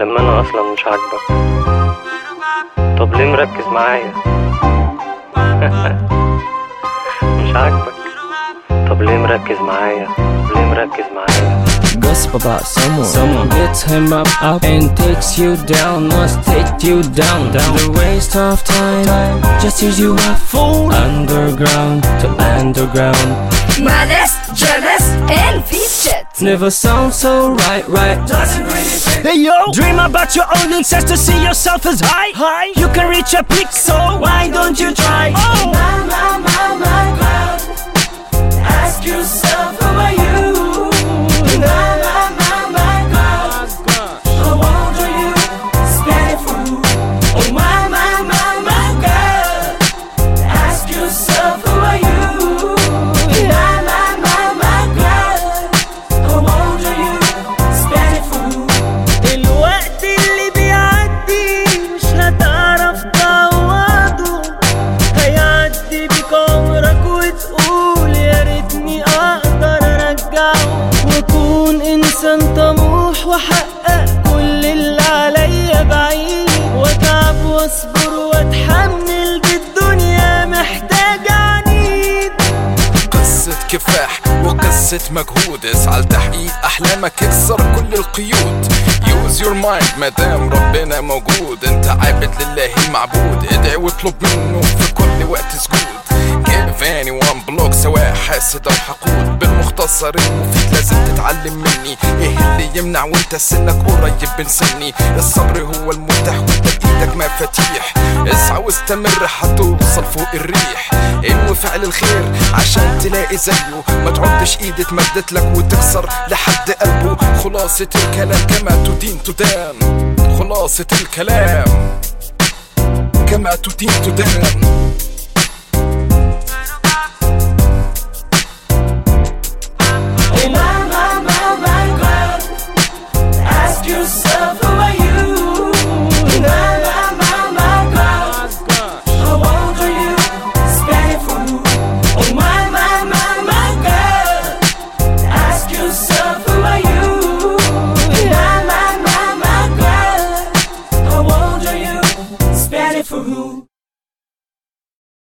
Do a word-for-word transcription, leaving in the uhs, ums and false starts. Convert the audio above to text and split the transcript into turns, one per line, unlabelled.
لما انا اصلا مش عاجبك؟ طب ليه مركز معايا؟ مش عاجبك؟ طب ليه مركز معايا؟ ليه مركز معايا؟
Gossip about someone Someone gets him up, up and takes you down. Must take you down, down. The waste of time, time just tears you up. Fall underground to underground.
Malice, jealous and featured.
Never sounds so right, right.
Doesn't really fit.
Hey yo, dream about your own incest to see yourself as high, high. You can reach a peak, so why don't you try? Oh,
My, my, my, my God. Ask yourself, who are you? My, my, my, my God. I wonder you spend it through. Oh my, my, my, my God. Ask yourself, who are you? My, my, my, my God. I wonder you spend it through.
الوقت اللي بيعدي مش هتعرف تعوضه. هيعدي بيك عمرك وتقول يا ريتني اقدر ارجعه، واكون انسان طموح واحقق كل اللي عليا بعيد، واتعب واصبر واتحمل بالدنيا محتاج عنيد.
قصة كفاح وقصة مجهود، اسعى لتحقيق أحلامك، اكسر كل القيود. Use your mind مادام ربنا موجود، انت عابد لله المعبود، ادعي واطلب منه في كل وقت سجود. Give anyone block سواء حاسد أو حقود، بالمختصر المفيد لازم تتعلم مني. ايه اللي يمنع وانت سنك قريب من سني؟ الصبر هو المفتاح وانت بإيدك مفاتيح. اسعى واستمر هتوصل فوق الريح. انوي فعل الخير عشان تلاقي زيه، ما تعدش ايد اتمدت لك وتكسر لحد قلبه. خلاصة الكلام كما تدين تدان، خلاصة الكلام كما تدين تدان.